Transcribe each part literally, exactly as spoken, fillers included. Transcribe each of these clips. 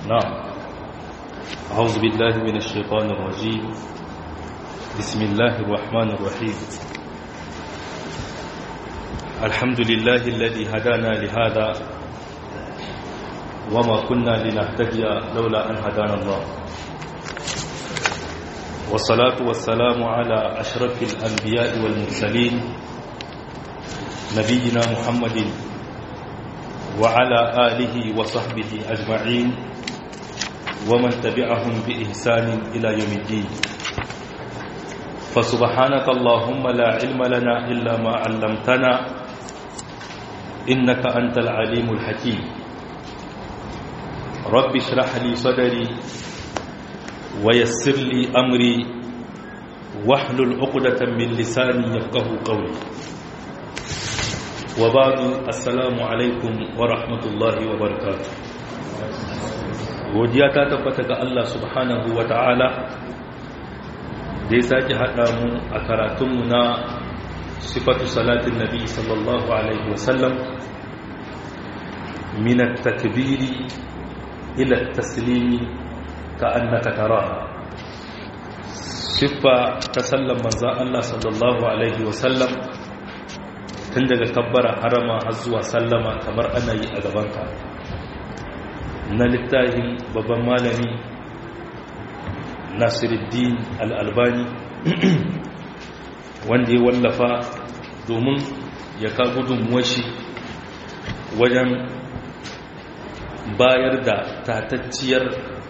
نعم. أعوذ بالله من الشيطان الرجيم. بسم الله الرحمن الرحيم. الحمد لله الذي هدانا لهذا وما كنا لنهتدي لولا أن هدانا الله، والصلاة والسلام على أشرف الأنبياء والمرسلين نبينا محمد وعلى آله وصحبه أجمعين ومن تبعهم بإحسان إلى يوم الدين. فسبحانك اللهم لا علم لنا إلا ما علمتنا إنك أنت العليم الحكيم. رب اشرح لي صدري ويسر لي أمري واحلل عقدة من لساني يفقه قولي. وبعد، السلام عليكم ورحمة الله وبركاته. godiya ta tabbata ga Allah subhanahu wa ta'ala da ya sake haɗa mu a karatunmu na sifatu salatin nabi sallallahu alaihi wasallam min at-takbiri ila at-taslimi ka annaka taraha. sifa ta sallan manzon Allah sallallahu alaihi wasallam tun daga kabbara harama har zuwa sallama kamar ana yi a gabanka, na littafin babban malami Nasiruddin Al-Albani wanda ya wallafa domin ya ka gudunmuwar shi wajen bayar da tatacciyar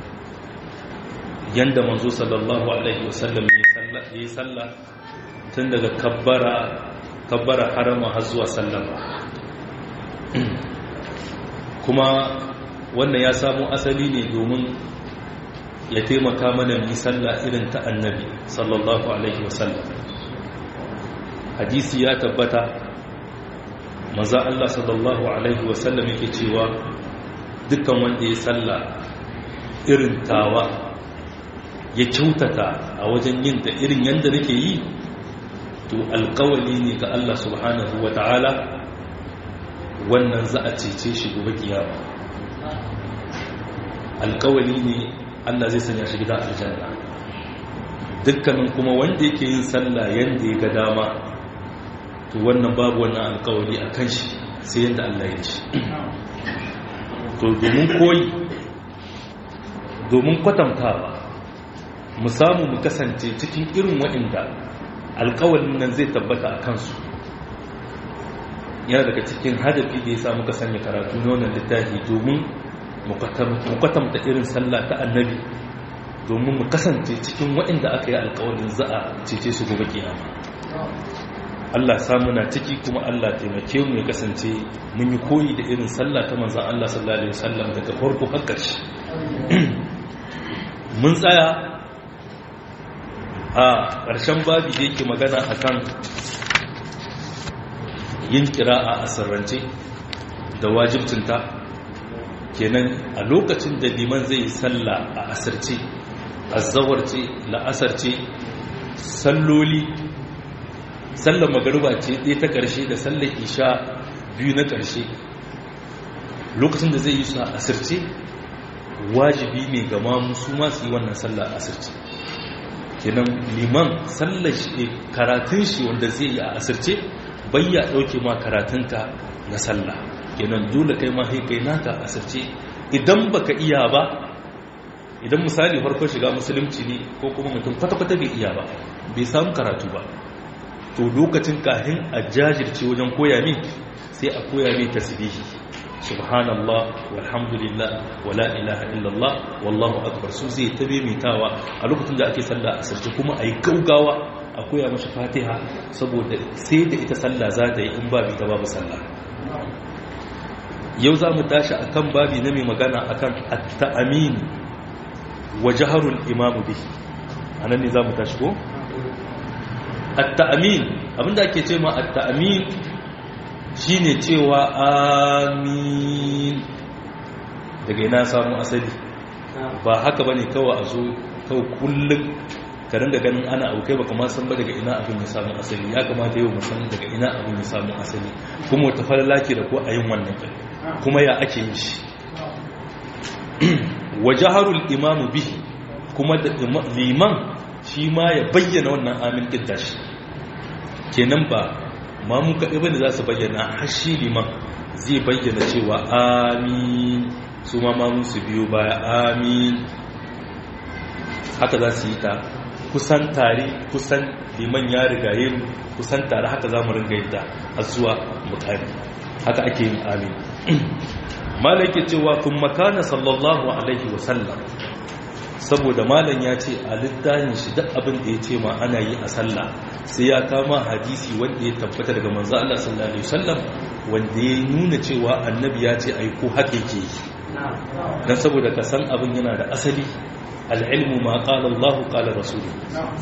yanda manzo sallallahu alaihi wasallam ya yi sallah tun daga kabbara kabbara harama har zuwa sallama. Kuma wannan ya samu asali ne domin ya taimaka mana mu sallah irin ta annabi sallallahu alaihi wasallam. Hadisi ya tabbata manzo Allah sallallahu alaihi wasallam yake cewa dukkan wanda ya sallah irin tawa ya kyautata a wajen yin ta irin yanda nake yi, to alƙawali ne ga Allah subhanahu wata'ala wannan za a cece shi gobe kiyama. Alƙawali ne Allah zai sanya shi gidan aljanna. Dukkanin kuma wanda yake yin sallah yanda ya ga dama, to wannan babu wannan alƙawali a kan shi sai yanda Allah ya ce. To domin koyi, domin kwatantawa, mu samu mu kasance cikin irin waɗanda alƙawalin nan zai tabbata a kansu, yana daga cikin hadafi da ya sa muka sanya karatu na wannan littafi domin mu kwatanta irin sallah ta annabi, domin mu kasance cikin waɗanda aka yi alƙawalin za a cece su gobe kiyama. Allah samu na ciki, kuma Allah taimake mu ya kasance mun yi koyi da irin sallah ta manzon Allah sallallahu alaihi wasallam daga farko har ƙarshe. Mun tsaya a ƙarshen babi da yake magana akan yin kira'a a sirrance da wajibcinta. Kenan a lokacin da liman zai yi sallah a asirce, azzawar ce, la'asar ce, salloli, sallar magariba ce ɗaya ta ƙarshe da sallar isha biyu na ƙarshe, lokacin da zai yi su a asirce wajibi ne ga mamu su masu yi wannan sallah a asirce. Kenan liman sallar shi, karatun shi wanda zai yi a asirce bayya ɗauke ma karatunka na sallah. Kenan dole kai ma kai naka asirce. Idan baka iya ba, idan misali farkon shiga musulunci ne ko kuma mutum kwata-kwata bai iya ba, bai samu karatu ba, to lokacin kahin a jajirce wajen koya min sai a koya min tasbihi, subhanallah walhamdulillah wala ilaha illallah wallahu akbar, su zai tabe mitawa a lokacin da ake sallah a asirce. Kuma ayi gaugawa a koya mashi fatiha, saboda sai da ita sallah za ta yi, in babu ita babu sallah. Yau za mu tashi a kan babi na mai magana a kan at-ta'amin wa jaharul imamu bihi. A nan ne za mu tashi ko? At-ta'amin, abinda ake ce ma at-ta'amin shi ne cewa amin. Daga ina samu asali, ba haka ba ne kawai a zo kawai kullum ka ringa ganin ana aukai baka ma san ba daga ina abin ya samu asali. Ya kamata yau mu san daga ina abin ya samu asali, kuma wata falala ke da ko a yin wannan kai, kuma ya ake yin shi. wa jaharul imamu bihi kuma da liman shi ma ya bayyana wannan amin din dashi kenan ba mamu kaɗai bane za su bayyana har shi liman zai bayyana cewa amin su ma mamu su biyo baya amin haka za su yi ta kusan tare kusan liman ya rigaye mu kusan tare haka za mu ringa yadda har zuwa mutane haka ake yin amin malaki cewa kun makana sallallahu alaihi wasallam saboda malam ya ce a littafin shi duk abin da ya ce ma ana yi a sallah sai ya kama hadisi wanda ya tabbata daga manzo Allah sallallahu alaihi wasallam wanda ya nuna cewa annabi ya ce ai ko haka yake yi dan saboda ka san abin yana da asali al-ilmu ma qala Allah qala rasuluhu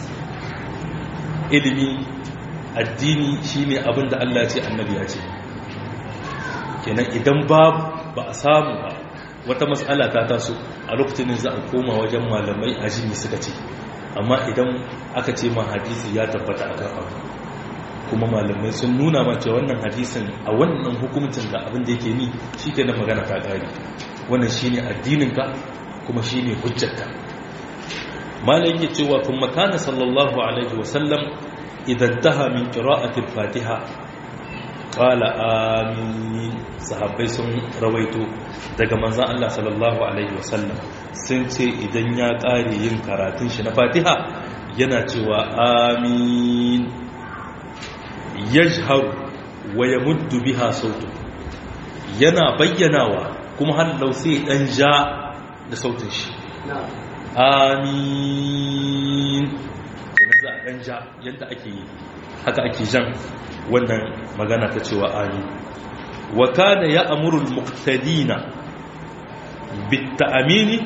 ilimi addini shine abin da Allah ya ce annabi ya ce kenan idan babu ba a samu ba wata matsala ta taso a lokacin za a koma wajen malamai a jini suka ce amma idan aka ce ma hadisi ya tabbata a kan abu kuma malamai sun nuna ma cewa wannan hadisin a wannan hukumcin da abin da yake ni shi ke na magana ta ƙari wannan shi ne addininka kuma shi ne hujjarka malam yake cewa kun makana sallallahu alaihi wasallam idan taha min qira'atil fatiha qala amin sahabbai sun rawaito daga manzon Allah sallallahu alaihi wasallam sun ce idan ya kare yin karatun shi na Fatiha yana cewa amin yajharu wa yamuddu biha sautu yana bayyanawa kuma hallau sai dan ja da sautin shi amin yana za a dan ja yadda ake yi haka ake jan wannan magana ta cewa amin wa kana ya'muru al-muqtadina bit-ta'mini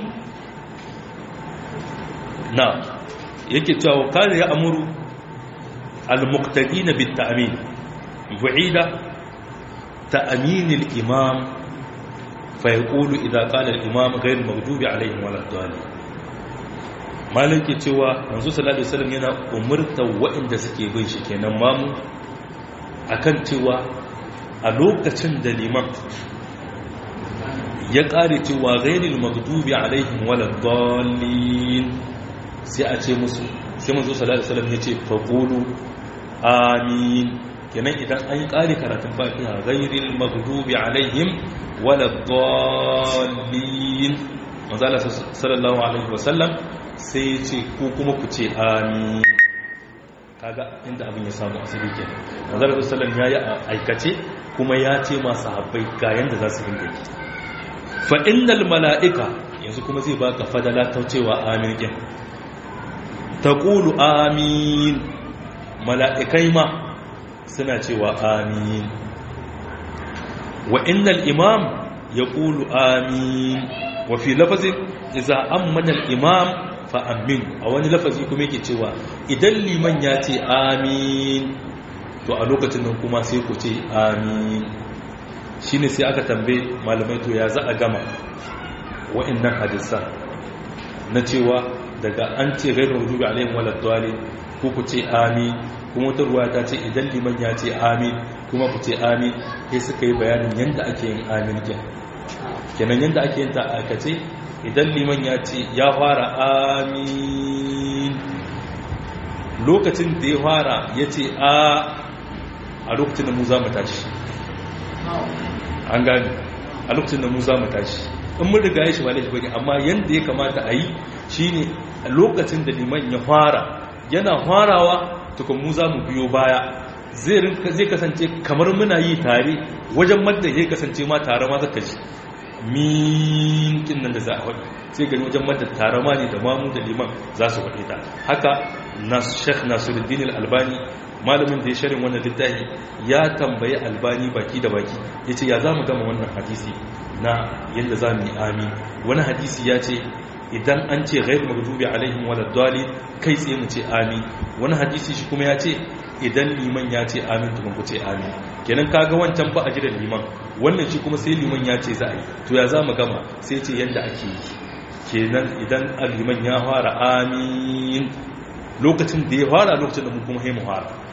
na yake cewa wa kana ya'muru al-muqtadina bit-ta'min bu'ida ta'min al-imam fa yaqulu idha qala al-imam ghayr maghdubi alayhim wala ad-dallin malaki cewa manzo sallallahu alaihi wasallam yana umurta waɗanda suke bin shi kenan mamu akan cewa a lokacin da liman ya ƙare cewa ghairil maghdubi alaihim waladdallin sai a ce musu sai manzo sallallahu alaihi wasallam ya ce faqulu amin kenan idan an yi ƙare karatun fatiha ghairil maghdubi alaihim waladdallin manzo sallallahu alaihi wasallam sai ya ce ko kuma ku ce amin kaga inda abin ya samu asali kenan manzo sallallahu alaihi wasallam yayi aikace kuma ya ce ma sahabbai ga yanda za su rinka yi fa innal malaika yanzu kuma zai baka fadala ta cewa amin din taqulu amin malaikai ma suna cewa amin wa innal imam yaqulu amin wa fi lafazin idza ammana al imam fa amin a wani lafazi kuma yake cewa idan liman ya ce amin to a lokacin nan kuma sai ku ce amin shine sai aka tambaye malamai to ya za a gama wa'annan hadisan na cewa daga an ce gairu wujubi alaihim walad dali ko ku ce amin kuma wata ruwa ta ce idan liman ya ce amin kuma ku ce amin sai suka yi bayanin yanda ake yin amin kin kenan yanda ake yin ta aka ce idan liman ya ce ya fara amin lokacin da ya fara ya ce a a lokacin da mu za mu tashi an gani a lokacin da mu za mu tashi in mun riga ya shi wale shi bane amma yanda ya kamata a yi shi ne a lokacin da liman ya fara yana farawa tukun mu za mu biyo baya zai kasance kamar muna yi tare wajen madda ya kasance ma tare ma zaka ji minkin nan da za a waɗi sai gani wajen madda tare ma ne da mamu da liman za su waɗe ta haka Sheikh Nasiruddin Al-Albani malamin da ya sharin wannan littafi ya tambayi Albani baki da baki yace ya zamu gama wannan hadisi na yadda zamu yi amin wani hadisi ya ce idan an ce ghairu maghdubi alaihim waladdallin kai tsaye mu ce amin wani hadisi shi kuma ya ce idan liman ya ce amin to mun ku ce amin kenan kaga wancan ba a jira liman wannan shi kuma sai liman ya ce za a yi to ya zamu gama sai ce yanda ake yi kenan idan liman ya fara amin lokacin da ya fara lokacin da mu kuma sai mu fara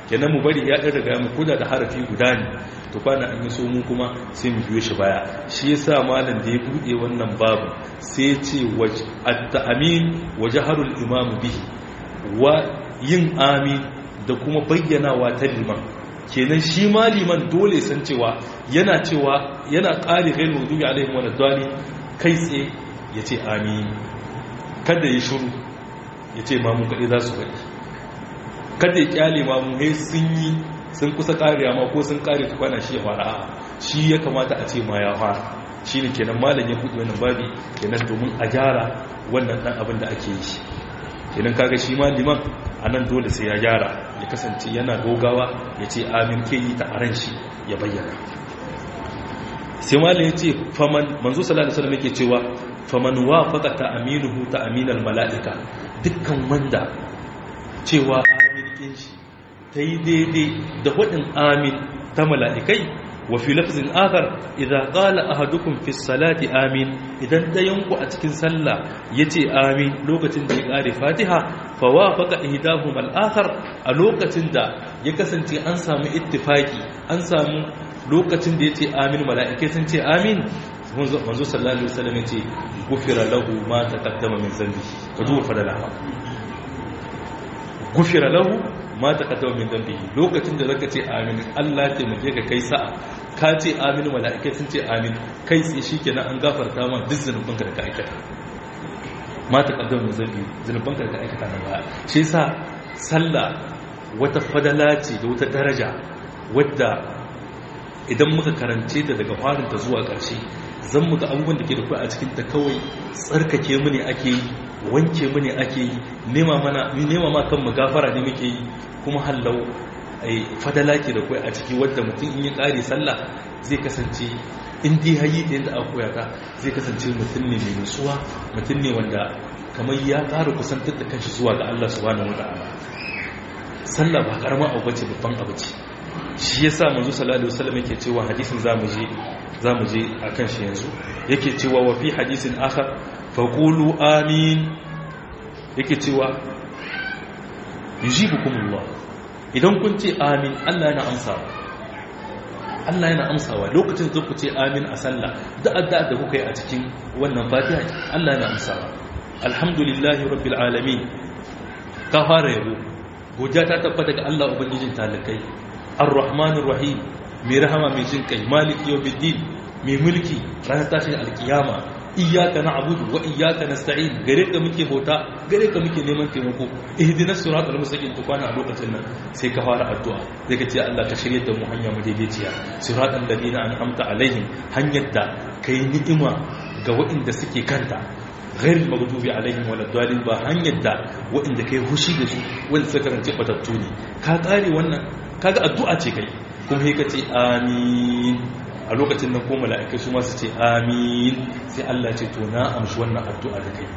kenan mu bari ya ɗan riga mu koda da harafi guda ne to kwana an yi so mu kuma sai mu biyo shi baya shi yasa malam da ya buɗe wannan babu sai ya ce at-ta'min wa jaharul imam bihi wa yin amin da kuma bayyanawa ta liman kenan shi ma liman dole san cewa yana cewa yana ƙari kai maghdubi alaihim wa nadwani kai tsaye ya ce amin kada ya shuru ya ce mamu kaɗai za su faɗi kada ya kyale mamu hai sun yi sun kusa ƙariya ma ko sun ƙari tukwana shi ya fara a shi ya kamata a ce ma ya fara shi ne kenan malam ya buɗe wannan babi kenan domin a gyara wannan ɗan abin da ake yi kenan kaga shi ma liman a nan dole sai ya gyara ya kasance yana gogawa ya ce amin ke yi ta aran shi ya bayyana sai malam ya ce faman manzo sallallahu alaihi wasallam yake cewa faman wafaqa ta'minuhu ta'minal mala'ika dukkan wanda cewa amin kin shi tayi daidai da hudin amin ta mala'ikai wa fi lafzin akhar idza qala ahadukum fi salati amin idan dayanku a cikin sallah yace amin lokacin da ya kare fatiha fa wafaqa ihdahum al-akhar a lokacin da ya kasance an samu ittifaki an samu lokacin da yace amin mala'ikai sun ce amin manzo sallallahu alaihi wasallam yace gufira lahu ma taqaddama min zambi ka duba fadala gufira lahu ma taqaddama min zambi lokacin da zaka ce amin Allah ya taimake ka kai sa'a ka ce amin mala'ikai sun ce amin kai sai shikenan an gafarta ma duk zanubanka da ka aikata ma taqaddama min zambi zanubanka da ka aikata nan ba shi yasa sallah wata fadala ce da wata daraja wadda idan muka karance ta daga farinta zuwa ƙarshe zan mu ga abubuwan da ke da kai a cikin ta kawai tsarkake mu ne ake yi wanke mu ne ake yi nema mana nema ma kan mu gafara ne muke yi kuma hallau ai fadala ke da kai a ciki wanda mutum in ya kare sallah zai kasance in dai hayi da yadda aka koya ta zai kasance mutum ne mai nutsuwa mutum ne wanda kamar ya ƙara kusantar da kanshi zuwa ga Allah subhanahu wataala sallah ba karama abu bace babban abu ce shi yasa manzo sallallahu alaihi wasallam yake cewa hadisin zamu je zamu je akan shi yanzu yake cewa wa fi hadisin akhar faqulu amin yake cewa yujibukumullah idan kun ce amin Allah yana amsawa Allah yana amsawa lokacin da ku ce amin a sallah da addu'a da kuka yi a cikin wannan fatiha Allah yana amsawa alhamdulillahi rabbil alamin ka fara yabo godiya ta tabbata ga Allah ubangijin talakai ar-rahmanir rahim mai rahama mai jin kai maliki yawmiddin mai mulki ranar tashin alkiyama iyyaka na'budu wa iyyaka nasta'in gare ka muke bauta gare ka muke neman taimako ihdinas siratal mustaqim to kwana a lokacin nan sai ka fara addu'a sai ka ce Allah ka shirye da mu hanya mu daidaiciya siratal ladina an'amta alaihim hanyar da kai ni'ima ga waɗanda suke kanta ghairil maghdubi alaihim waladdallin ba hanyar da waɗanda kai hushi da su wanda suka karance batattu ne ka kare wannan kaga addu'a ce kai kuma sai ka ce amin a lokacin nan ko mala'ikai su ma su ce amin sai Allah ce to na amshi wannan addu'a da kai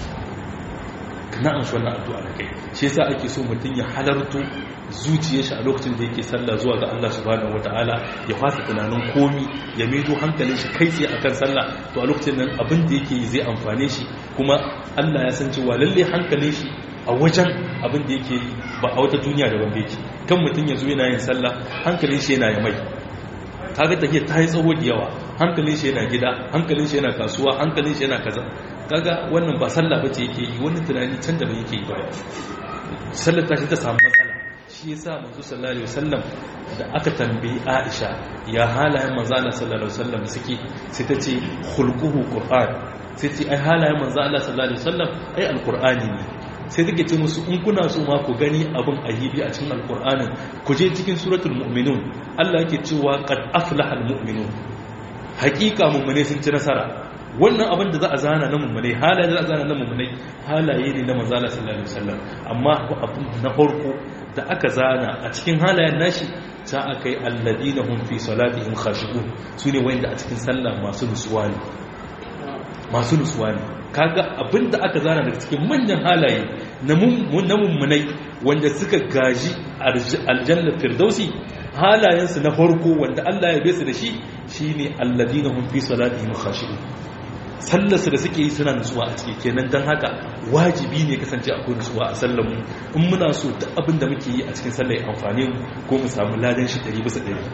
na amshi wannan addu'a da kai shi yasa ake so mutum ya halarto zuciyar shi a lokacin da yake sallah zuwa ga Allah subhanahu wataala ya fasa tunanin komi ya maido hankalin shi kai tsaye akan sallah to a lokacin nan abin da yake yi zai amfane shi kuma Allah ya san cewa lalle hankalin shi a wajen abin da yake yi ba a wata duniya daban da yake kan mutum ya zo yana yin sallah hankalin shi yana ya mai kaga take ta yi tsawo da yawa hankalin shi yana gida hankalin shi yana kasuwa hankalin shi yana kaza kaga wannan ba sallah bace yake yi wannan tunani can da ba yake yi ba sallar ta shi ta samu matsala shi yasa manzo sallallahu alaihi wasallam da aka tambayi Aisha ya halayen manzo Allah sallallahu alaihi wasallam suke sai ta ce khulquhu qur'an sai ce ai halayen manzo Allah sallallahu alaihi wasallam ai alqur'ani ne sai take ce musu in kuna so ma ku gani abin ahibi a cikin alkur'anin ku je cikin suratul mu'minun Allah yake cewa qad aflaha almu'minun hakika mu'mine sun ci nasara wannan abin da za a zana na mu'mine halaye da za a zana na mu'mine halaye ne na manzo Allah sallallahu alaihi wasallam amma abin na farko da aka zana a cikin halayen nashi ta akai alladina hum fi salatihim khashi'un sune wanda a cikin sallah masu nutsuwa ne masu nutsuwa ne kaga abinda aka zana daga cikin manyan halaye na mummunai wanda suka gaji aljannar firdausi halayensu na farko wanda Allah ya besu da shi shine alladina hum fi salatihim khashi'un sallarsu da suke yi suna nutsuwa a ciki kenan don haka wajibi ne kasance akwai nutsuwa a sallar mu in muna so duk abin da muke yi a cikin sallar ya amfane mu ko mu samu ladan shi ɗari bisa ɗari.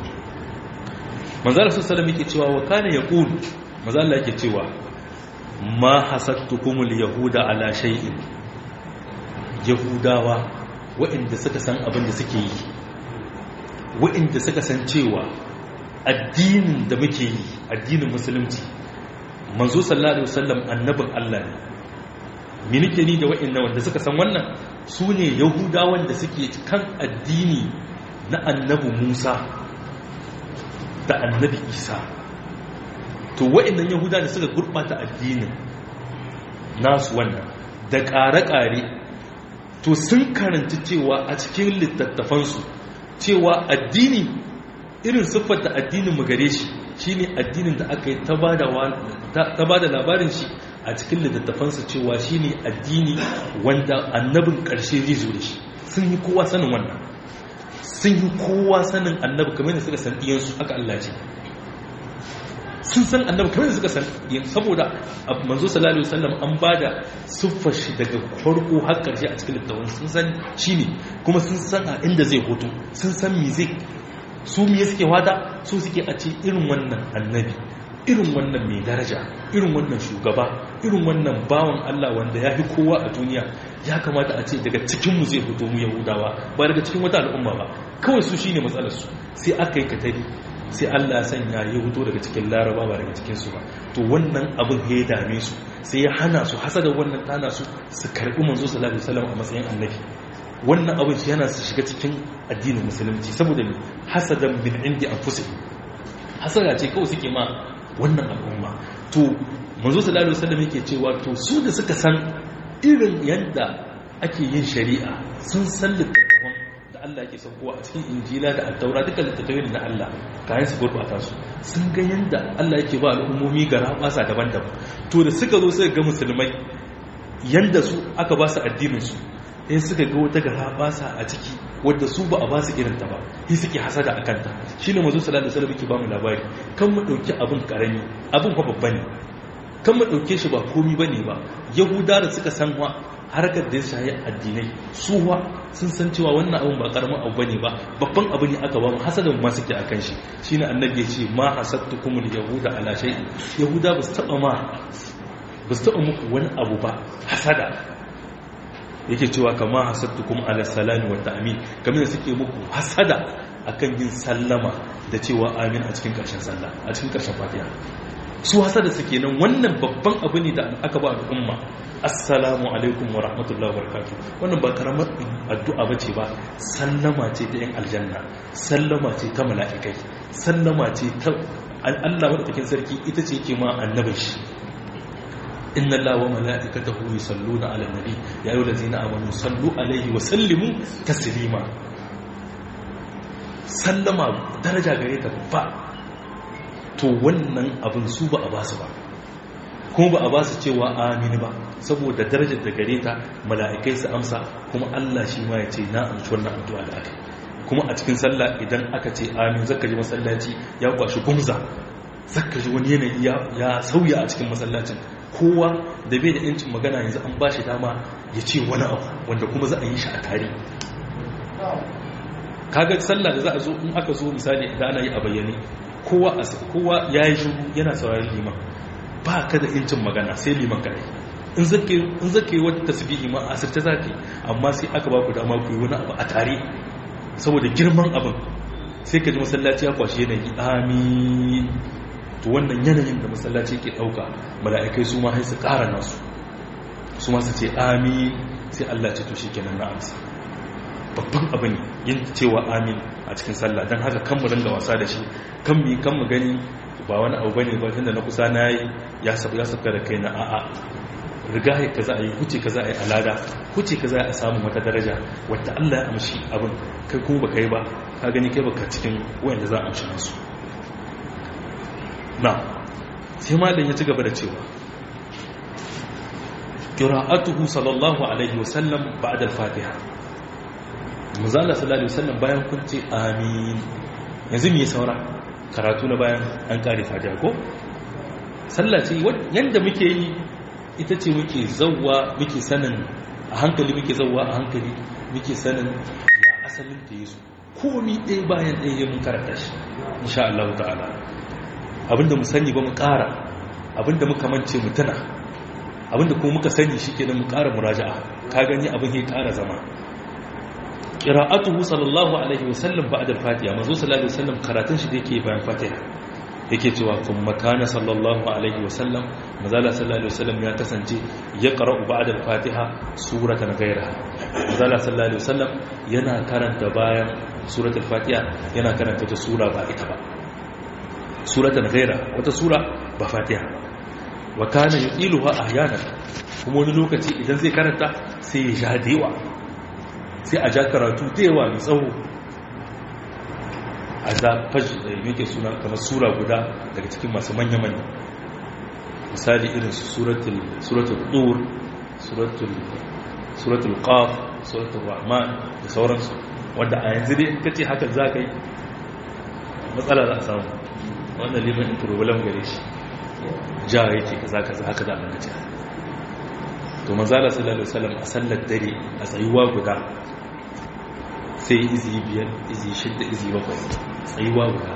manzo Allah sallallahu alaihi yake cewa wa kana yaqul manzo Allah yake cewa ma hasadtukumul yahuda ala shay'in, yahudawa waɗanda suka san abin da suke yi, waɗanda suka san cewa addinin da muke yi addinin musulunci manzo sallallahu alaihi wasallam annabin Allah ne. me nake ni da waɗannan wanda suka san wannan su ne yahudawan da suke kan addini na annabi Musa da annabi Isa. to waɗannan yahuda da suka gurbata addinin nasu wannan da ƙare-ƙare, to sun karanta cewa a cikin littattafansu cewa addini irin siffar da addinin mu gare shi shine addinin da aka yi ta ba da labarin shi a cikin littattafansu cewa shine addini wanda annabin ƙarshe zai zo da shi. sun yi kowa sanin wannan, sun yi kowa sanin annabi kamar da suka san iyansu aka Allah ce sun san annabi kamar da suka san iyan, saboda manzo sallallahu alaihi wasallam an bada siffar shi daga farko har ƙarshe a cikin littattafan sun san shine, kuma sun san a inda zai hoto, sun san me zai su me suke wada su suke a ce irin wannan annabi, irin wannan mai daraja, irin wannan shugaba, irin wannan bawan Allah wanda ya fi kowa a duniya ya kamata a ce daga cikinmu zai fito mu yahudawa ba daga cikin wata al'umma ba. kawai su shine matsalarsu, sai aka yi katari sai Allah sanya ya fito daga cikin laraba ba daga cikinsu ba. to wannan abin ya dame su sai ya hana su hasada wannan tana su su karɓi manzo sallallahu alaihi wasallam a matsayin annabi. wannan abin shi yana su shiga cikin addinin musulunci saboda ne hasadan min indi anfusihim, hasada ce kawai suke ma wannan al'umma. to manzo sallallahu alaihi wasallam yake cewa to su da suka san irin yanda ake yin shari'a, sun san littattafan da Allah yake saukowa a cikin injila da attaura, duka littattafai na Allah kayan su gurbata su, sun ga yanda Allah yake ba al'ummomi ga rabasa daban-daban. to da suka zo suka ga musulmai yanda su aka ba su addinin su, in suka ga wata garabasa a ciki wadda su ba a ba su irinta ba, yi suke hasada a kanta. shi ne mazu salatu salamu ke ba mu labari, kan mu ɗauki abin ƙarami, abin fa babba ne, kan mu ɗauke shi ba komi ba ne ba. yahuda da suka san wa harkar da ya shayi addinai, su wa sun san cewa wannan abin ba ƙaramin abu ba ne ba, babban abu ne aka ba mu, hasadan ma suke a kan shi. shi ne annabi ya ce ma hasadtukumul yahuda ala shay'in, yahuda ba su taɓa ma ba su taɓa muku wani abu ba hasada, yake cewa kama hasadtukum ala salami wa ta'min, kamar suke muku hasada akan yin sallama da cewa amin a cikin karshen sallah, a cikin karshen fatiha. su hasada suke nan. wannan babban abu ne da aka ba al'umma, assalamu alaikum wa rahmatullahi wa barakatuh. wannan ba karamar addu'a bace ba, sallama ce ta yan aljanna, sallama ce ta mala'ikai, sallama ce ta Allah madaukakin sarki, ita ce yake ma annabin shi. inna allaha wa mala'ikatahu yusalluna 'alan nabi ya ayyuhallazina amanu sallu 'alaihi wa sallimu taslima. sallama daraja gare ta ba. to wannan abin su ba a basu ba, kuma ba a basu cewa amin ba, saboda darajar da gare ta mala'ikai su amsa, kuma Allah shi ma ya ce na amshi wannan addu'a da aka. kuma a cikin sallah idan aka ce amin zaka ji masallaci ya kwashi gumza, zaka ji wani yanayi ya sauya a cikin masallacin. kowa da bai da yancin magana yanzu an ba shi dama ya ce wani abu wanda kuma za a yi shi a tare. kaga sallah da za a zo in aka zo misali idan ana yi a bayyane, kowa kowa ya yi shiru yana sauraron liman, ba ka da yancin magana sai liman kare. in zake in zake wata tasbihi ma asirce zaki, amma sai aka ba ku dama ku yi wani abu a tare saboda girman abin. sai ka ji masallaci ya kwashi yanayi amin. to wannan yanayin da masallaci ke dauka, mala'ikai su ma sai su ƙara nasu, su ma su ce amin, sai Allah ce to shikenan na amsa. babban abu ne yin cewa amin a cikin sallah, dan haka kan mu dinga wasa da shi, kan mi kan mu gani ba wani abu bane ba, tunda na kusa na yi ya sabu ya saka da kaina. a'a riga ya kaza ayi, huce kaza ayi alada, huce kaza a samu wata daraja wanda Allah ya amshi abin, kai kuma baka yi ba, ka gani kai baka cikin wanda za a amshi nasu. na sai malam ya ci gaba da cewa qira'atuhu sallallahu alaihi wasallam ba'da al-fatiha, muzalla sallallahu alaihi wasallam bayan kun ce amin, yanzu me saura karatu na bayan an kare fatiha ko sallah ce yanda muke yi ita ce muke zawwa muke sanin a hankali muke zawwa a hankali muke sanin ya asalin ta yesu komi ɗaya bayan ɗaya mun karanta shi insha Allah ta'ala abinda mu sani ba mu ƙara abinda muka mance mu tuna abinda kuma muka sani shikenan mu ƙara muraja'a ka gani abin ya ƙara zama qira'atuhu sallallahu alaihi wasallam ba'da al-fatiha manzo sallallahu alaihi wasallam karatun shi da yake bayan fatiha yake cewa kuma kana sallallahu alaihi wasallam manzala sallallahu alaihi wasallam ya kasance ya qara'u ba'da al-fatiha suratan ghayraha manzala sallallahu alaihi wasallam yana karanta bayan suratul fatiha yana karanta ta sura ba ita ba suratan ghayra wata sura ba fatiha wa kana yuqiluha ahyana kuma wani lokaci idan zai karanta sai ya ja dewa sai a ja karatu dewa mai tsawo a zafaj da yake suna kamar sura guda daga cikin masu manya-manya misali irin suratul suratul dur suratul suratul qaf suratul rahman da sauransu wanda a yanzu dai in kace haka za ka yi matsala za a samu wannan liman problem gare shi ja yake kaza kaza haka za a langace to manzala sallallahu alaihi wasallam a sallar dare a tsayuwa guda sai izi biyar izi shidda izi bakwai tsayuwa guda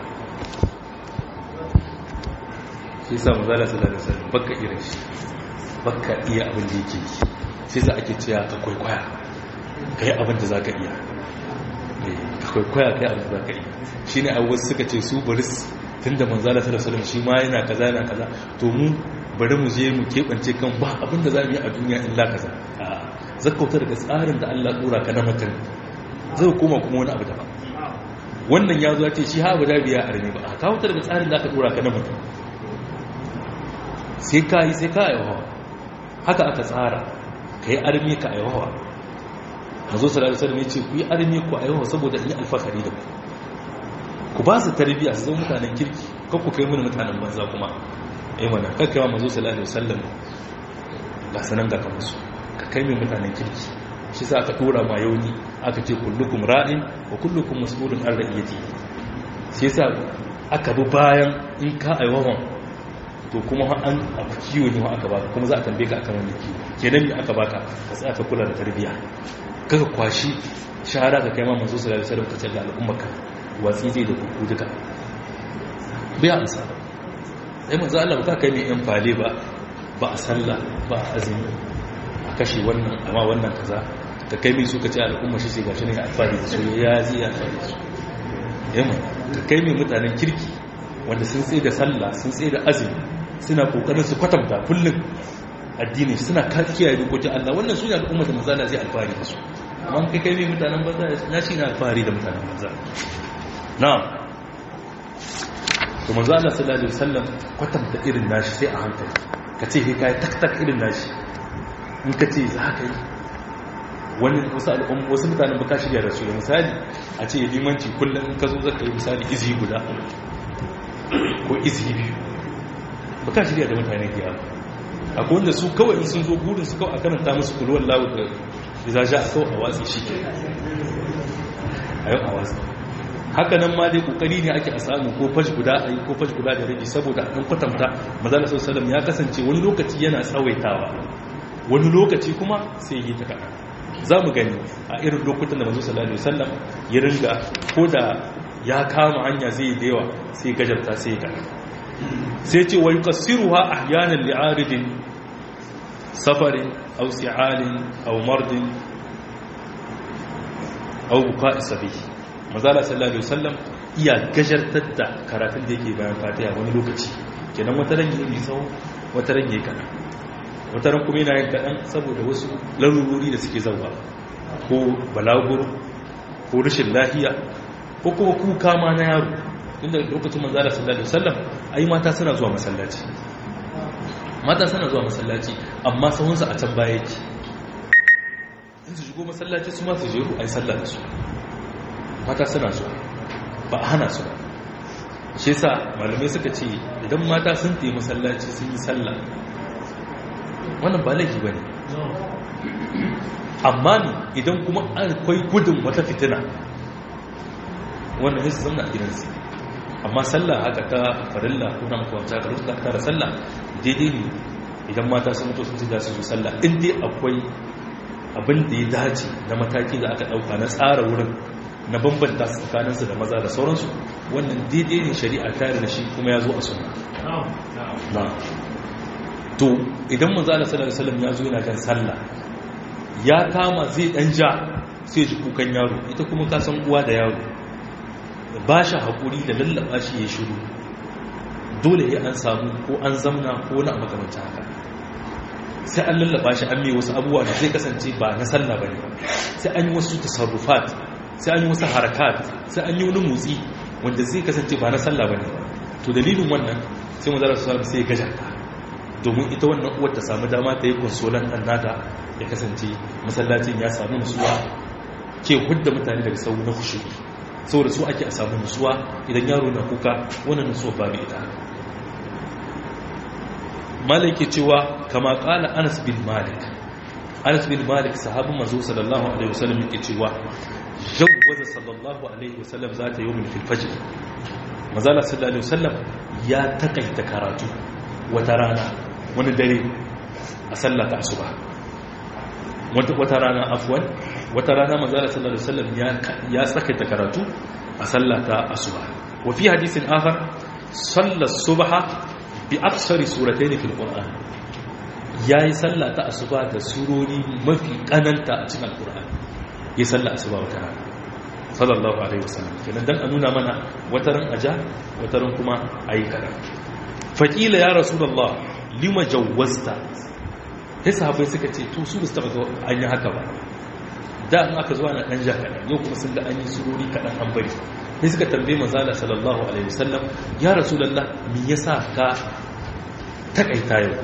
shi sa mazala sallallahu alaihi wasallam baka irin shi baka iya abin da yake sai za ake cewa ka kwaikwaya kai abin da zaka iya ka kwaikwaya kai abin da zaka iya shine a wasu suka ce su baris tunda manzala sallallahu alaihi wasallam shi ma yana kaza yana kaza to mu bari mu je mu kebance kan ba abin da zamu yi a duniya illa kaza a zakkauta daga tsarin da Allah dora ka na mutum zai koma kuma wani abu daban wannan ya zo ce shi ha abu da biya a rame ba a kawo ta daga tsarin da aka dora ka na mutum sai ka yi sai ka aiwawa haka aka tsara ka yi armi ka aiwawa a zo salari salari ne ce ku yi armi ku aiwawa saboda in yi alfahari da ku ku ba su tarbiyya su zama mutanen kirki kan ku kai mini mutanen banza kuma ai mana kakkawa mazo salari sallam ga sanan ga kamar su ka kai mai mutanen kirki shi sa aka tura ma yauni aka ce kullukum ra'in wa kullukum mas'ulun an ra'iyati shi sa aka bi bayan in ka aiwawan to kuma an abu kiwo ne aka baka kuma za a tambaye ka akan wani kiwo kenan me aka baka ka tsaya ka kula da tarbiyya kaga kwashi shahara ka kai ma manzo sallallahu alaihi wasallam ka ce ga al'ummarka watsi zai da kuku duka bai amsa sai manzo Allah ba ka kai mai yan fale ba ba a sallah ba a azumi a kashe wannan amma wannan kaza ka kai mai su ka ce al'umma shi sai gashi ne alfari da su ya zai ya alfari da su yamma ka kai mai mutanen kirki wanda sun tsaye da sallah sun tsaye da azumi suna kokarin su kwatanta kullum addini suna kiyaye dokokin Allah wannan su ne al'umma da manzo zai alfari da su amma kai kai mai mutanen banza na shi na alfari da mutanen banza na'am to manzo Allah sallallahu alaihi wasallam kwatanta irin nashi sai a hankali ka ce kai kai tak tak irin nashi in ka ce za ka yi wani wasu al'umma wasu mutanen baka shirya da su misali a ce limanci kullum in ka zo zaka yi misali izi guda ko izi biyu baka shirya da mutane da yawa akwai wanda su kawai in sun zo burin su kawai a karanta musu kulwar lawu da izaja a kawai a watsi shi ke a yau a watsi haka nan ma dai kokari ne ake a samu ko fash guda a yi ko fash guda da rabi saboda an kwatanta mazala sallallahu ya kasance wani lokaci yana tsawaitawa wani lokaci kuma sai yi ta kaɗan za mu gani a irin lokutan da manzo sallallahu alaihi wasallam ya ringa ko da ya kama hanya zai yi da yawa sai gajarta sai ka sai ce wa yukassiruha ahyanan li'aridin safarin aw si'alin aw mardin aw buqa'i sabi manzo sallallahu alaihi wasallam iya gajartar da karatun da yake bayan fatiha wani lokaci kenan wata ran yi tsawo wata ran yi kaɗan wata ran kuma yana yin kaɗan saboda wasu larurori da suke zauwa ko balaguro ko rashin lahiya ko kuma kuka ma na yaro inda lokacin manzala sallallahu alaihi wasallam ai mata suna zuwa masallaci mata suna zuwa masallaci amma sahunsa a can baya yake in su shigo masallaci su ma su je ai sallah da su mata suna zuwa ba a hana su ba shi yasa malamai suka ce idan mata sun tafi masallaci sun yi sallah wannan ba laifi ba ne amma ne idan kuma akwai gudun wata fitina wannan su zama a gidansu amma sallah haka ta farilla ko na makwanta ka rusa tara sallah daidai ne idan mata sun mutu sun ci da su sallah in dai akwai abin da ya dace na mataki da aka dauka na tsara wurin na bambanta tsakaninsu da maza da sauransu wannan daidai ne shari'a tare da shi kuma ya zo a sunna na to idan manzo Allah sallallahu alaihi wasallam ya zo yana kan sallah ya kama zai dan ja sai ji kukan yaro ita kuma ka san uwa da yaro ba shi hakuri da lallaba shi ya shiru dole ya an samu ko an zamna ko na makamanta haka sai an lallaba shi an mai wasu abubuwa da zai kasance ba na sallah bane sai an yi wasu tasarrufat sai an yi wasu harakat sai an yi wani motsi wanda zai kasance ba na sallah bane to dalilin wannan sai manzo Allah sallallahu alaihi wasallam sai ya gajarta domin ita wannan uwar ta samu dama ta yi konsolan dan nata ya kasance masallacin ya samu nutsuwa ke hudda mutane daga sau na khushu'i saboda su ake a samu nutsuwa idan yaro na kuka wannan nutsuwa babu ita malik ke cewa kama kala Anas bin Malik Anas bin Malik sahabin manzo sallallahu alaihi wasallam yake cewa jawwaza sallallahu alaihi wasallam zata yawmin fil fajr manzala sallallahu alaihi wasallam ya takaita karatu wata rana wani dare a sallata asuba wata rana afwan wata rana manzala sallallahu alaihi wasallam ya ya takaita karatu a sallata asuba wa fi hadisin akhar salla subha bi aksari suratayn fil qur'an yayi sallata asuba da surori mafi kananta a cikin alqur'ani ya salla asuba wata rana sallallahu alaihi wasallam kenan dan a nuna mana wataran aja wataran kuma ayi kada faqila ya rasulullah lima jawwazta sai sahabbai suka ce to su basu taba an yi haka ba da an aka zuwa na dan jaka yau kuma sun ga an yi surori kadan an bari sai suka tambaye manzo Allah sallallahu alaihi wasallam ya rasulullah me yasa ka takaita yau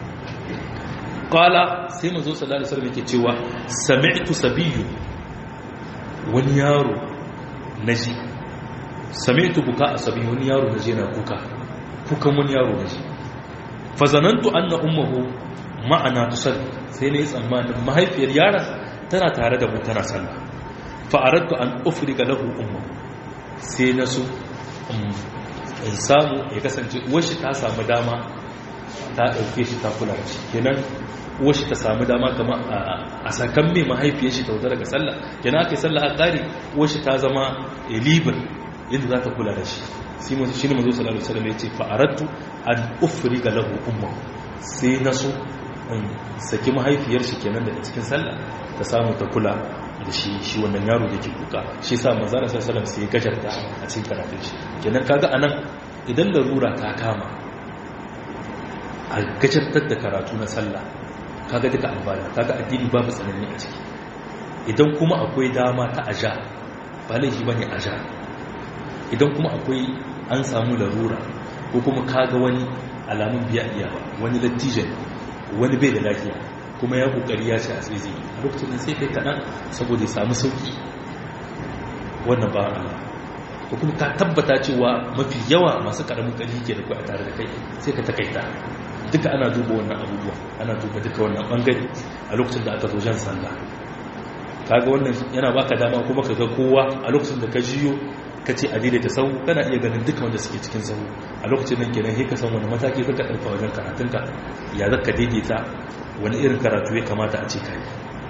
qala sai manzo sallallahu alaihi wasallam yake cewa sami'tu sabiyyu wani yaro naji sami'tu buka asabi wani yaro naji na kuka kukan wani yaro naji fa zanantu anna ummuhu ma'ana tusalli sai ne tsammanin mahaifiyar yaron tana tare da mu tana sallah fa aradtu an ufriga lahu ummu sai nasu in samu ya kasance uwar shi ta samu dama ta dauke shi ta kula shi kenan uwar shi ta samu dama kama a sakan mai mahaifiyar shi ta wuta daga sallah kenan aka yi sallah a tsari uwar shi ta zama libar yadda za ta kula da shi shi ne mazo sallallahu alaihi wasallam ya ce fa aradtu an ufriga lahu ummu sai nasu in saki mahaifiyar shi kenan daga cikin sallah ta samu ta kula da shi shi wannan yaro da ke kuka shi sa manzara sallallahu sai ya gajarta a cikin karatun shi kenan kaga anan idan larura ta kama a gajartar da karatu na sallah kaga duka amfani kaga addini babu tsanani a ciki idan kuma akwai dama ta aja ba laifi bane aja idan kuma akwai an samu larura ko kuma kaga wani alamun biya iya ba wani lattijan wani bai da lafiya kuma ya kokari ya ce a tsaye a lokacin sai kai kaɗan saboda ya samu sauki wannan ba Allah ko kuma ka tabbata cewa mafi yawa masu karamin ƙarfi ke da kai a tare da kai sai ka takaita duka ana duba wannan abubuwa ana duba duka wannan bangare a lokacin da aka zo jan sallah kaga wannan yana baka dama kuma ka ga kowa a lokacin da ka jiyo ka ce a daidaita sau kana iya ganin duka wanda suke cikin sau a lokacin nan kenan sai ka san wani mataki zaka ɗauka wajen karatunka ya zaka daidaita wani irin karatu ya kamata a ce kai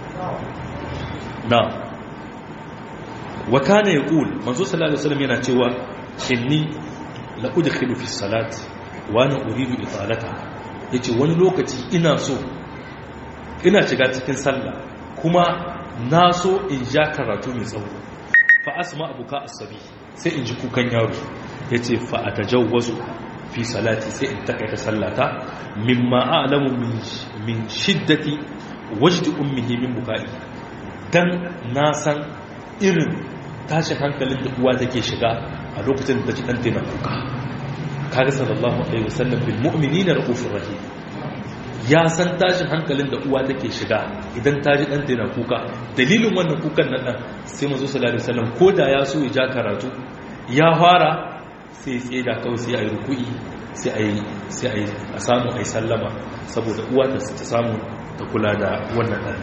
na wa kana yaqul manzo sallallahu alaihi wasallam yana cewa inni la udkhilu fi salat wa ana uridu italata yace wani lokaci ina so ina shiga cikin sallah kuma na so in ja karatu mai tsawo fa asma abuka asabi sai in ji kukan yaro yace fa atajawwazu fi salati sai in takaita sallata mimma a'lamu min min shiddati wajdi ummihi min bukai dan na san irin tashin hankalin da uwa take shiga a lokacin da take dan tana kuka kaga sallallahu alaihi wasallam bil mu'minina raufur rahim ya san tashin hankalin da uwa take shiga idan ta ji dan tana kuka dalilin wannan kukan nan dan sai manzo sallallahu alaihi wasallam koda ya so ya ja karatu ya fara sai ya tseda kawai sai ayi ruku'i sai ayi sai ayi a samu ayi sallama saboda uwa ta samu ta kula da wannan dan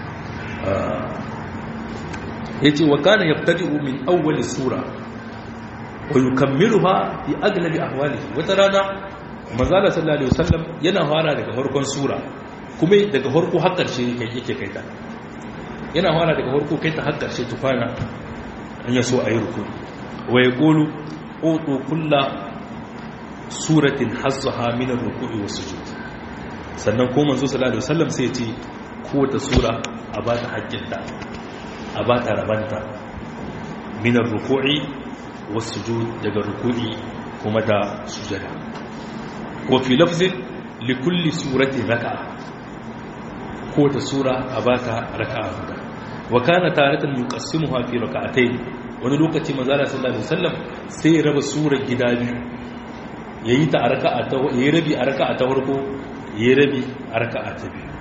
yace wa kana yabtadi'u min awwal sura wa yukammiluha fi aglabi ahwalihi wata rana manzala sallallahu alaihi wasallam yana fara daga farkon sura kuma daga farko har karshe yake kai ta yana fara daga farko kai ta har karshe tufana an yaso ayi ruku wa yaqulu utu kullu suratin hazzaha min ar-ruku'i was-sujud sannan ko manzo sallallahu alaihi wasallam sai ya ce ko ta sura a ba ta haƙƙinta a ba ta rabanta min ar-ruku'i was-sujud daga ruku'i kuma da sujada wa fi lafzin li kulli suratin raka'a ko ta sura a ba ta raka'a guda wa kana taratan yuqassimuha fi raka'atayn wani lokaci manzo sallallahu alaihi wasallam sai ya raba surar gida biyu yayi ta a raka'a ta yayi rabi a raka'a ta farko yayi rabi a raka'a ta biyu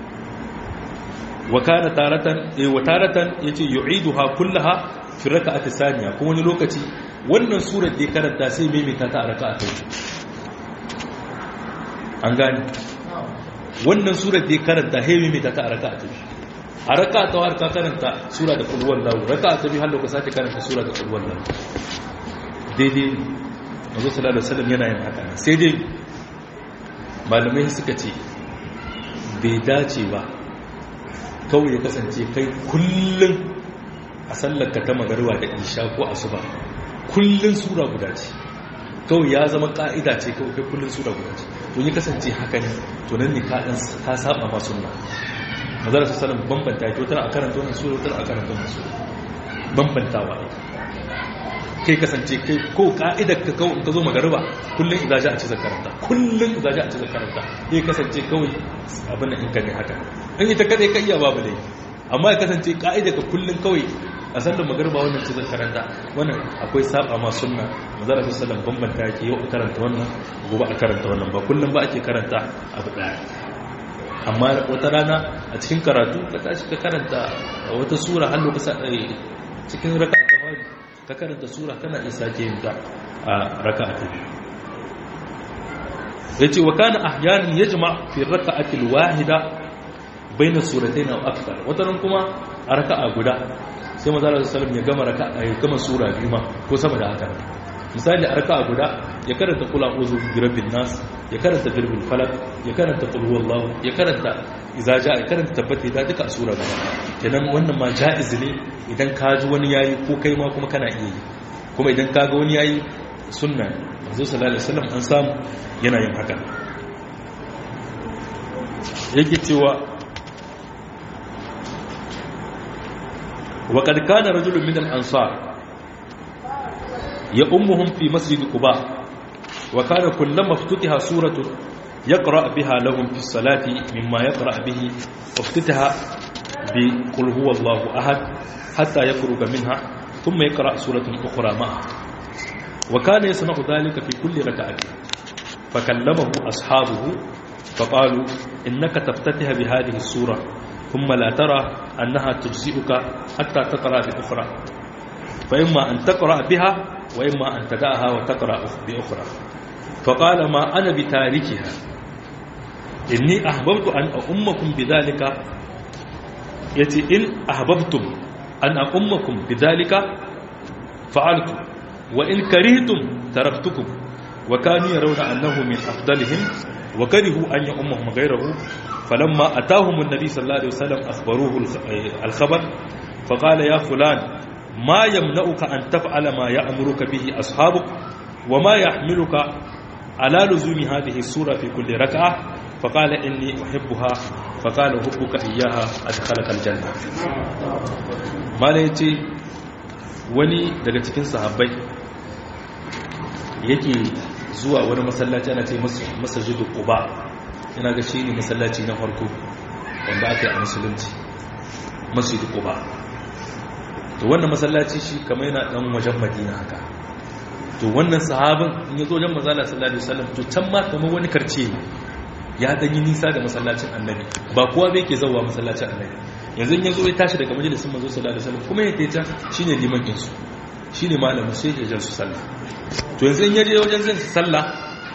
wa kana taratan eh wa taratan yace yu'iduha kullaha fi raka'ati thaniya kuma wani lokaci wannan surar da ya karanta sai maimaita ta a raka'a ta biyu an gane wannan surar da ya karanta sai maimaita ta a raka'a ta biyu a raka'a ta har ka karanta sura da qul huwallahu raka'a ta biyu har lokacin sake karanta sura da qul huwallahu daidai Manzo sallallahu alaihi wasallam yana yin haka sai dai malamai suka ce bai dace ba kawai ya kasance kai kullun a sallarka ta magariba da isha ko asuba kullun sura guda ce kawai ya zama ka'ida ce kawai kai kullun sura guda ce to ya kasance haka ne to nan ne ka dan ka saba ma sunna Manzo sallallahu alaihi wasallam bambanta to tana a karanta wannan sura tana a karanta wannan sura bambantawa kai kasance kai ko ka'idar ka kawo in ka zo magariba kullum idza ja a ci zakaranta kullum idza ja a ci zakaranta kai kasance kawai abin nan in ka ne haka in ita kadai ka iya babu dai amma ya kasance ka'idar ka kullum kawai a sallar magariba wannan ci zakaranta wannan akwai saba ma sunna manzo sallallahu bambanta yake yau a karanta wannan gobe a karanta wannan ba kullum ba ake karanta abu daya amma wata rana a cikin karatu ka tashi ka karanta wata sura har lokacin cikin raka'a ta fari ka karanta sura kana isa ke yin ta a raka'a ta biyu yace wa kana ahyanan yajma fi raka'ati alwahida bayna suratayn aw akthar wataran kuma a raka'a guda sai manzo sallallahu alaihi wasallam ya gama raka'a ya gama sura biyu ma ko sama da haka misali a raka'a guda ya karanta qul a'udhu bi rabbin nas ya karanta birbil falaq ya karanta qul huwallahu ya karanta idza jaa ya karanta tabbati da duka sura guda kenan wannan ma jaiz ne idan ka ji wani yayi ko kai ma kuma kana iya yi kuma idan ka ga wani yayi sunna manzo sallallahu alaihi wasallam an samu yana yin haka yake cewa wa qad kana rajulun min al-ansar ya ummuhum fi masjid quba wa kana kullama iftutiha suratu yaqra biha lahum fi as-salati mimma yaqra bihi iftitaha bi qul huwallahu ahad hatta yakhruja minha thumma yaqra suratan ukhra ma'a wa kana yasna'u dhalika fi kulli rak'atin fakallamahu ashabuhu faqalu innaka taftatiha bi hadhihi as-surah thumma la tara annaha tujzi'uka hatta taqra bi ukhra fa imma an taqra biha wa imma an tada'aha wa taqra bi ukhra faqala ma ana bitarikiha inni ahbabtu an ummakum bidhalika yace in ahbabtum an ummakum bidhalika fa'altu wa in karihtum taraktukum wa kanu yarawna annahu min afdalihim wa karihu an ya'ummahum ghayrahu falamma atahum an-nabi sallallahu alaihi wasallam akhbaruhu al-khabar faqala ya fulan ma yamna'uka an taf'ala ma ya'muruka bihi ashabuk wa ma yahmiluka ala luzumi hadhihi as-sura fi kulli rak'ah faqala inni uhibbuha faqala hubbuka iyyaha adkhalaka al-janna malai ce wani daga cikin sahabbai yake zuwa wani masallaci ana ce masjidu quba ina ga shi ne masallaci na farko wanda aka yi a musulunci masjidu quba to wannan masallaci shi kamar yana dan wajen madina haka to wannan sahabin in ya zo wajen manzo Allah sallallahu alaihi wasallam to can ma kamar wani karce ya dan yi nisa da masallacin annabi ba kowa bai ke zawa masallacin annabi yanzu in ya zo ya tashi daga majalisin manzo sallallahu alaihi wasallam kuma ya taita shine liman din su shine malamin sai ya jan su sallah to yanzu in ya je wajen zan sallah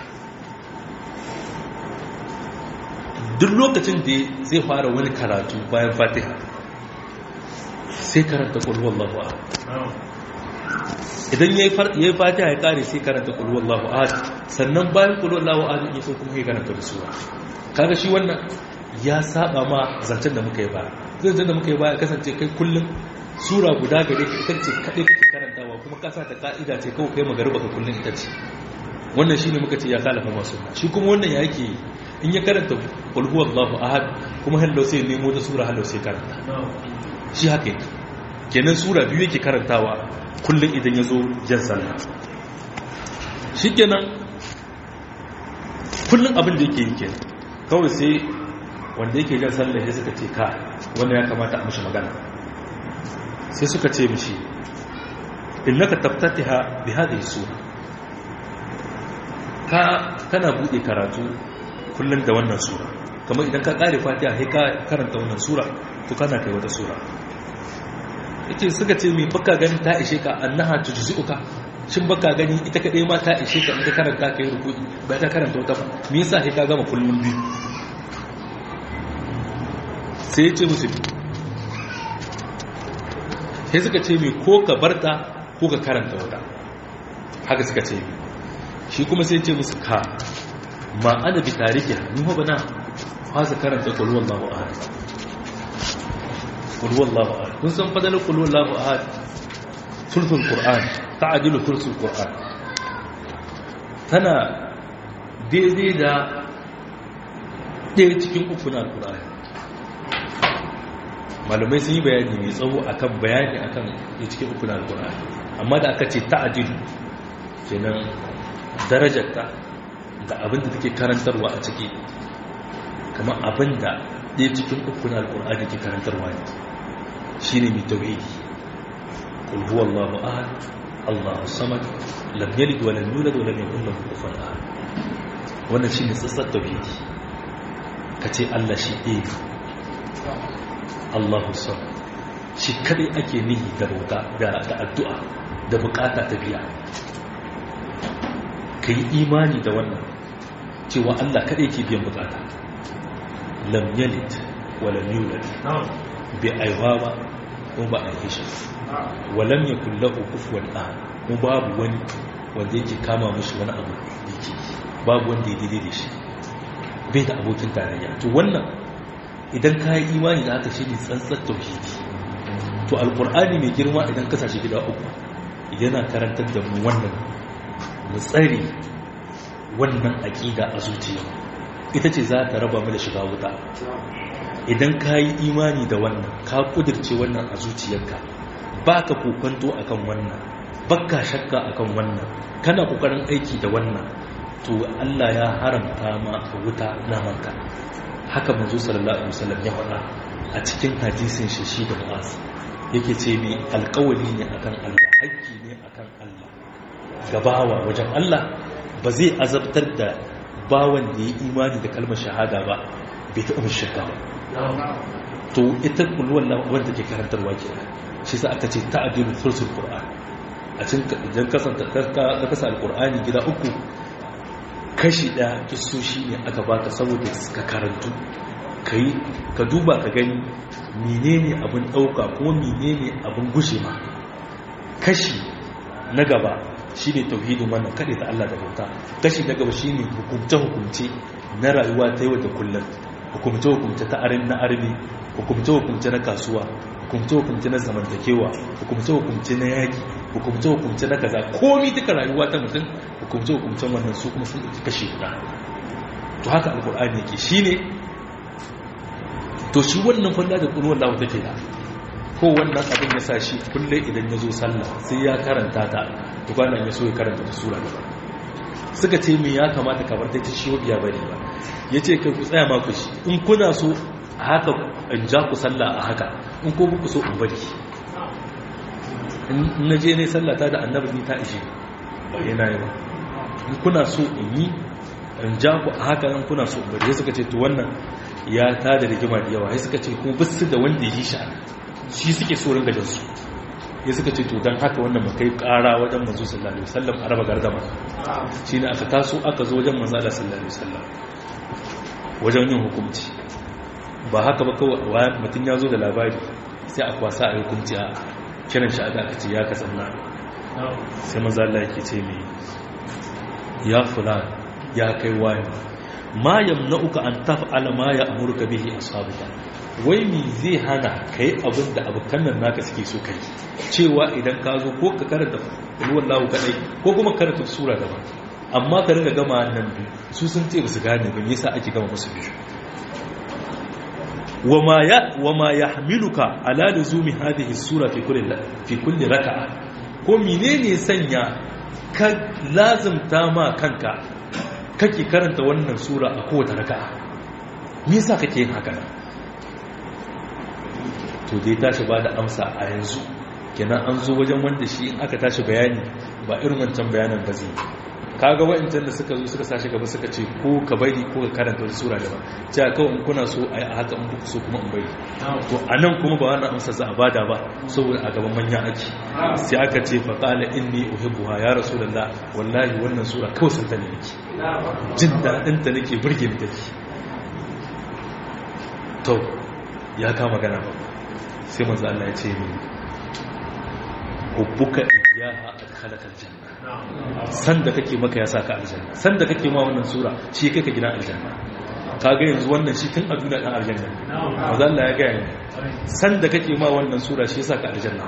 duk lokacin da zai fara wani karatu bayan fatiha sai karanta qul huwallahu ahad idan yayi yayi fatiha ya kare sai karanta qul huwallahu ahad sannan bayan qul huwallahu ahad ya so kuma ya karanta da sura kaga shi wannan ya saba ma zancen da muka yi ba zancen da muka yi ba ya kasance kai kullum sura guda gare ka ita ce kadai kake karantawa kuma ka sa ta ka'ida ce kawai kai magariba ka kullum ita ce wannan shine muka ce ya kalafa masu shi kuma wannan ya yake in ya karanta qul huwallahu ahad kuma hallo sai nemo da sura hallo sai karanta shi haka yake kenan sura biyu yake karantawa kullum idan ya zo jan sallah shikenan kullum abin da yake yi kenan kawai sai wanda yake jan sallah ya suka ce ka wanda ya kamata a mishi magana sai suka ce mishi innaka taftatiha bi hadhihi sura ka kana bude karatu kullun da wannan sura kamar idan ka kare fatiha sai ka karanta wannan sura to kana kai wata sura yace suka ce me baka gani ta ishe ka annaha tujzi'uka shin baka gani ita kadai ma ta ishe ka in ka karanta kai ruku'i ba ta karanta wata ba me yasa sai ka gama kullun biyu sai yace musu sai suka ce me ko ka barta ko ka karanta wata haka suka ce shi kuma sai ce musu ka ma ana bi tariki ni ho bana fasa karanta qul huwallahu ahad qul huwallahu ahad kun san fadalar qul huwallahu ahad sulhul qur'an ta'dilu sulhul qur'an tana daidai da ɗaya cikin uku na alqur'ani malumai sun yi bayani mai tsawo akan bayani akan ɗaya cikin uku na alqur'ani amma da aka ce ta'dilu kenan darajarta da abin da take karantarwa a ciki kamar abin da ɗaya cikin uku na alƙur'ani ke karantarwa ne shi ne mai tauhidi qul huwallahu ahad allahu samad lam yalid wa lam yulad wa lam yakul lahu kufuwan ahad wannan shine tsatsar tauhidi kace Allah shi ɗaya Allahu samad shi kadai ake nihi da roƙa da addu'a da bukata ta biya ka yi imani da wannan cewa Allah kaɗai ke biyan bukata lam yalid wa lam yulad bi aiwa ba ko ba a yi shi wa lam yakul lahu kufuwan ahad ko babu wani wanda yake kama mishi wani abu yake babu wanda ya daidai da shi bai da abokin tarayya to wannan idan ka yi imani da haka shine tsantsar tauhidi to alqur'ani mai girma idan ka sashi gida uku yana karantar da mu wannan mu tsare wannan aƙida a zuciya ita ce za ta raba mu da shiga wuta idan ka yi imani da wannan ka kudirce wannan a zuciyarka ba ka kokonto akan wannan baka shakka akan wannan kana kokarin aiki da wannan to Allah ya haramta ma wuta na manka haka manzo sallallahu alaihi wasallam ya faɗa a cikin hadisin shi shi da Mu'az yake ce mi alƙawari ne akan Allah haƙƙi ne akan Allah gabawa wajen Allah ba zai azabtar da bawan da ya imani da kalmar shahada ba bai taɓa mai shakka ba to ita kulluwan wanda ke karantarwa ke shi sa aka ce ta'adilu thulthul qur'an a cikin idan kasanta ka kasa alqur'ani gida uku kashi ɗaya kissoshi ne aka baka saboda ka karantu kai ka duba ka gani menene abin ɗauka ko menene abin gushe ma kashi na gaba shi ne tauhidin wannan kaɗe ta Allah da bauta kashi na gaba shi ne hukumce-hukumce na rayuwa ta yau da kullum hukumce-hukumce ta arin na armi hukumce-hukumce na kasuwa hukumce-hukumce na zamantakewa hukumce-hukumce na yaƙi hukumce-hukumce na kaza komi duka rayuwa ta mutum hukumce-hukumcen wannan su kuma sun ɗauki kashi guda to haka alƙur'ani yake shi ne to shi wannan falla da ƙunuwar lawa take da ko wannan abin ya sa shi kullum idan ya zo sallah sai ya karanta ta tukwanan ya so ya karanta ta sura gaba suka ce min ya kamata kamar ta shi biya bane ba ya ce kai ku tsaya ma ku shi in kuna so a haka in ja ku sallah a haka in ko ku so in bari in na je ne sallata da annabi ni ta ishe ba yana yi ba in kuna so in yi in ja ku a haka in kuna so in bari suka ce to wannan ya tada rigima da yawa sai suka ce ko bisu da wanda yi shi shi suke so ringa jinsu ya suka ce to don haka wannan makai kara wajen manzo sallallahu alaihi wasallam a raba gardama shi ne aka taso aka zo wajen manzo sallallahu alaihi wasallam wajen yin hukunci ba haka ba kawai mutum ya zo da labari sai a kwasa a hukunci a kiran shi aka ce ya kasanna sai manzo Allah yake ce mai ya fulan ya kai wani ma yamna'uka an taf'ala ma ya'muruka bihi ashabuka wai mi zai hana kai abin da abokan nan naka suke so kai cewa idan ka zo ko ka karanta wallahu kadai ko kuma karanta sura daban amma ka ringa gama nan biyu su sun ce ba su gane ba yasa ake gama musu biyu wama ya wama yahmiluka ala luzumi hadhihi sura fi kulli fi kulli raka'a ko menene sanya ka lazimta ma kanka kake karanta wannan sura a kowace raka'a me yasa kake yin haka to dai tashi ba da amsa a yanzu kenan an zo wajen wanda shi in aka tashi bayani ba irin wancan bayanan ba zai kaga wa'ancan da suka zo suka sashi gaba suka ce ko ka bari ko ka karanta wata sura daban cewa kawai in kuna so a yi a haka in kuka so kuma in bari to a nan kuma ba wannan amsa za a bada ba saboda a gaban manyan ake sai aka ce fa qala inni uhibbuha ya rasulullah wallahi wannan sura kawai san ta ne nake jin dadin ta nake burge ni take to ya kama magana ba sai manzo Allah ya ce ni hubbuka iyyaha adkhalaka aljanna san da kake maka ya saka aljanna san da kake ma wannan sura shi kai ka gidan aljanna kaga yanzu wannan shi tun a duniya dan aljanna manzo Allah ya ga ni san da kake ma wannan sura shi ya saka aljanna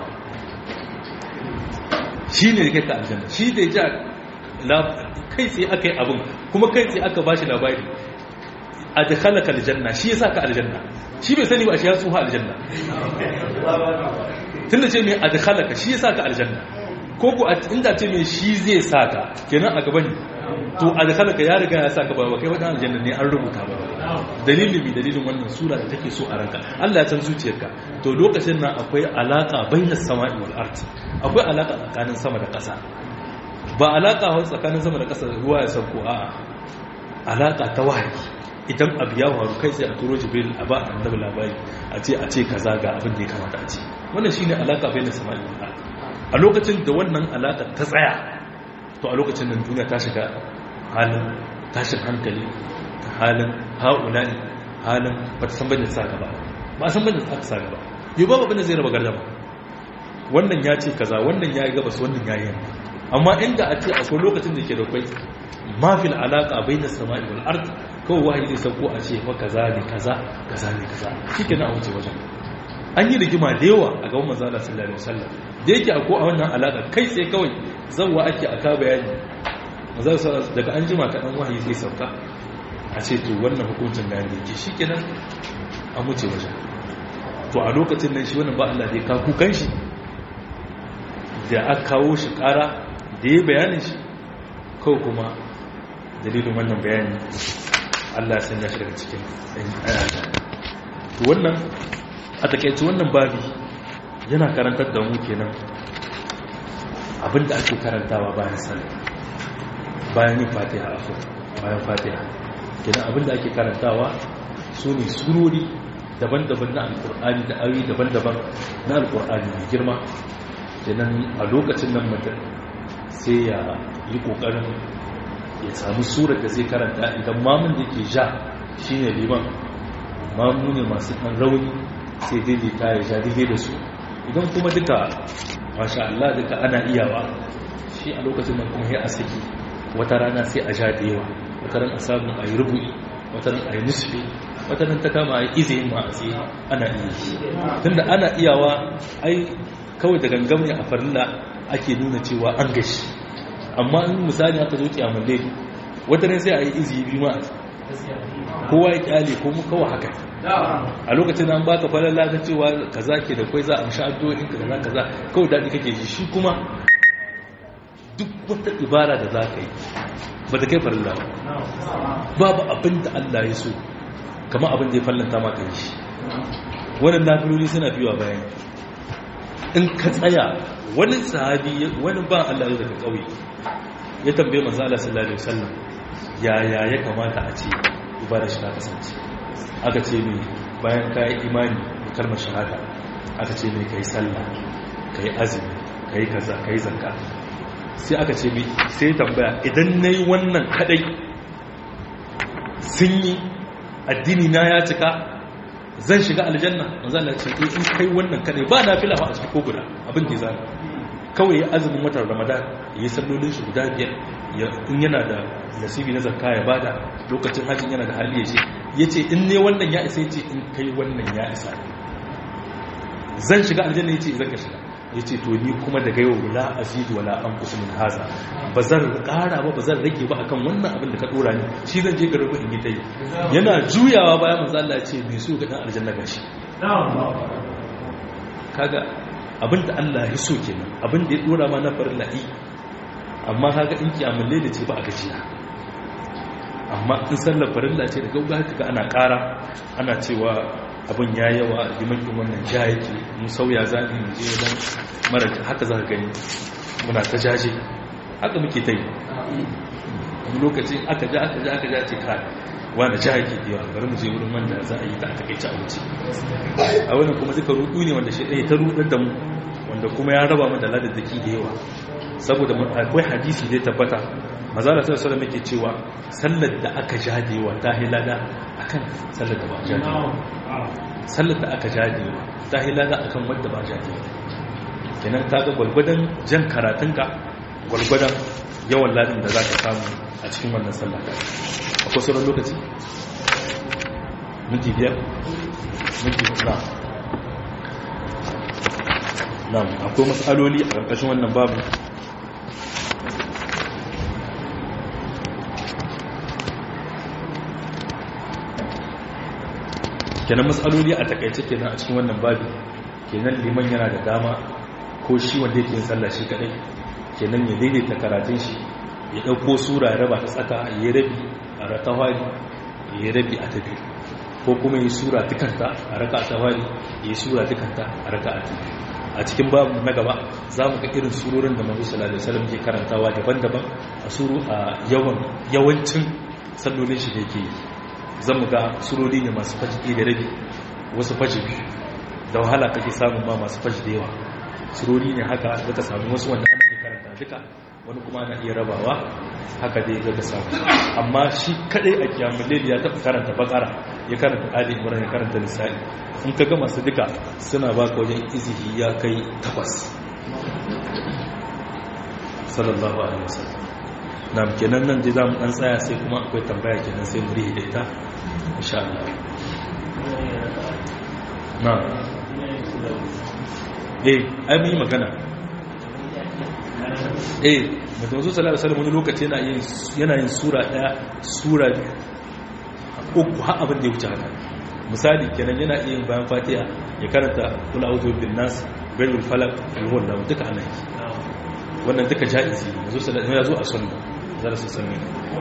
shi ne kai ka aljanna shi da ja kai sai akai abun kuma kai sai aka bashi labari adkhalaka aljanna shi ya saka aljanna shi bai sani ba shi ya tsuha aljanna tunda ce mai adkhalaka shi ya saka aljanna ko ku inda ce mai shi zai saka kenan a gaban to adkhalaka ya riga ya saka ba kai wadan aljanna ne an rubuta ba dalilin bi dalilin wannan sura da take so a ranka Allah ya san zuciyarka to lokacin nan akwai alaka bainas sama'i wal ard akwai alaka tsakanin sama da ƙasa ba alaka hawa tsakanin sama da ƙasa ruwa ya sauko a'a alaka ta wahayi idan abu ya faru kai sai a turo jibril a ba annabi labari a ce a ce kaza ga abin da ya kamata a ce wannan shine alaka bainas sama'i wal ard a lokacin da wannan alaka ta tsaya to a lokacin nan duniya ta shiga halin tashin hankali halin haulani halin ba ta san bane ta saka ba ba san bane ta saka ba yau babu bane zai raba gardama wannan ya ce kaza wannan ya yi gabas wannan ya yi yamma amma inda a ce akwai lokacin da ke da kwai mafil alaka bainas sama'i wal ard kawai wahayi zai sauko a ce fa kaza ne kaza kaza ne kaza shikenan a wuce wajen an yi rigima da yawa a gaban manzo Allah sallallahu alaihi wasallam da yake akwai a wannan alaka kai sai kawai zawwa ake aka bayani manzo sallallahu daga an jima kadan wahayi zai sauka a ce to wannan hukuncin da yake shikenan a wuce wajen to a lokacin nan shi wannan ba Allah zai ka kukan shi da aka kawo shi kara da ya bayanin shi kawai kuma dalilin wannan bayani Allah ya sanya shi daga cikin ayata to wannan a takeice wannan babi yana karantar da mu kenan abinda ake karantawa bayan sallah bayan yin fatiha afu bayan fatiha kenan abinda ake karantawa sune surori daban-daban na alkur'ani da ayoyi daban-daban na alkur'ani mai girma kenan a lokacin nan mutum sai ya yi kokarin ya samu surar da zai karanta idan mamun da ke ja shine liman mamu ne masu ɗan rauni sai daidaita ya ja daidai da su idan kuma duka masha Allah duka ana iyawa shi a lokacin nan kuma ya asaki wata rana sai a ja da yawa wata ran a samu a yi rubu'i wata ran a yi nisfi wata ran ta kama a yi izinin ma a tsaye ana iya shi tunda ana iyawa ai kawai da gangam ne a farilla ake nuna cewa an gashi amma in misali aka zo kiyamul layl wata ran sai a yi izini biyu ma kowa ya kyale ko mu kawai haka a lokacin an baka falalla ta cewa kaza ke da kai za a amshi addu'o'in ka kaza kaza kawai dadi kake ji shi kuma duk wata ibara da za ka yi ba ta kai farilla ba babu abin da Allah ya so kama abin da ya fallanta maka yi shi wannan nafiloli suna biyuwa bayan in ka tsaya wani sahabi wani ba Allah ya daga kauye ya tambaye manzo Allah sallallahu alaihi wasallam yaya ya kamata a ce ibada shi ta kasance aka ce mai bayan kai imani da kalmar shahada aka ce mai kai sallah kai azumi kai kaza kai zakka sai aka ce mai sai tambaya idan nayi wannan kadai sun yi addini na ya cika zan shiga aljanna manzo Allah ce in kai wannan kadai ba nafila ba a cikin ko guda abin da zai kawai azumin watan ramadan ya yi sallolin shi guda biyar in yana da nasibi na zakka ya bada lokacin hajjin yana da hali ya ce ya ce in ne wannan ya isa ya ce in kai wannan ya isa zan shiga aljanna ya ce zan ka shiga ya ce to ni kuma daga yau la azidu wala an kusurin haza ba zan kara ba ba zan rage ba akan wannan abin da ka dora ni shi zan je garin in yi ta yi yana juyawa bayan manzo Allah ya ce mai so ga dan aljanna gashi kaga abin da Allah ya so kenan abin da ya dora ma na farin la'i amma kaga in kiyamul layli ce ba a gajiya amma in sallar farilla ce da gauga kaga ana kara ana cewa abin ya yawa limakin wannan ja yake mu sauya zaɓi mu je don mara haka za ka gani muna ta jaje haka muke ta yi wani lokaci aka ja aka ja aka ja ce ka wanda ja yake yawa bari mu je wurin wanda za a yi ta aka kai ci a wuce a wani kuma duka rudu ne wanda shi ɗaya ta rudar da mu wanda kuma ya raba mu da ladaddaki da yawa saboda akwai hadisi dai tabbata mazala sai sallallahu alaihi cewa sallar da aka jadewa ta hilada akan sallar da ba jadewa sallar da aka jadewa ta hilada akan wanda ba jadewa kenan kaga gulgudan jan karatunka gulgudan yawan ladin da zaka samu a cikin wannan sallah ta akwai sauran lokaci minti biyar minti na na akwai matsaloli a ƙarƙashin wannan babu kenan matsaloli a takaice kenan a cikin wannan babi kenan liman yana da dama ko shi wanda yake yin sallah shi kadai kenan ya daidaita karatun shi ya dauko sura ya raba ta tsaka ya rabi a rakawari ya rabi a tabi ko kuma yi sura dukanta a raka ta wari ya sura dukanta a raka a tabi a cikin babu na gaba za mu ga irin surorin da manzo sallallahu alaihi wasallam ke karantawa daban-daban a suru a yawan yawancin sallolin shi da yake yi zan mu ga surori ne masu faji da rabi wasu faji biyu da wahala kake samun ma masu faji da yawa surori ne haka zaka samu wasu wanda ana iya karanta duka wani kuma ana iya rabawa haka dai zaka samu amma shi kadai a kiyamul layl ya taɓa karanta bakara ya karanta ali imran ya karanta nisa'i in ka ga masu duka suna baka wajen izihi ya kai takwas sallallahu alaihi wasallam na kenan nan dai zamu dan tsaya sai kuma akwai tambaya kenan sai mu rihi da ita insha Allah na eh ai mun yi magana eh mutum sallallahu alaihi wasallam wani lokaci yana yin yana yin sura daya sura uku har abin da ya wuce haka misali kenan yana yin bayan fatiha ya karanta kul a'udhu bin nas bil falaq al-huwa duka ana yi wannan duka jaizi ne mutum sallallahu alaihi wasallam ya zo a sunna za su sami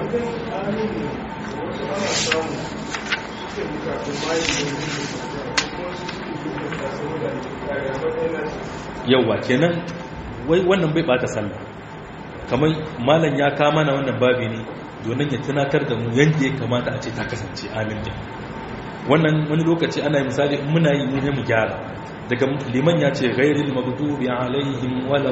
yauwa kenan wai wannan bai bata sallah kamar malam ya kama na wannan babi ne domin ya tunatar da mu yadda ya kamata a ce ta kasance amin din wannan wani lokaci ana yi misali muna yi ne mu gyara daga liman ya ce ghairil maghdubi alaihim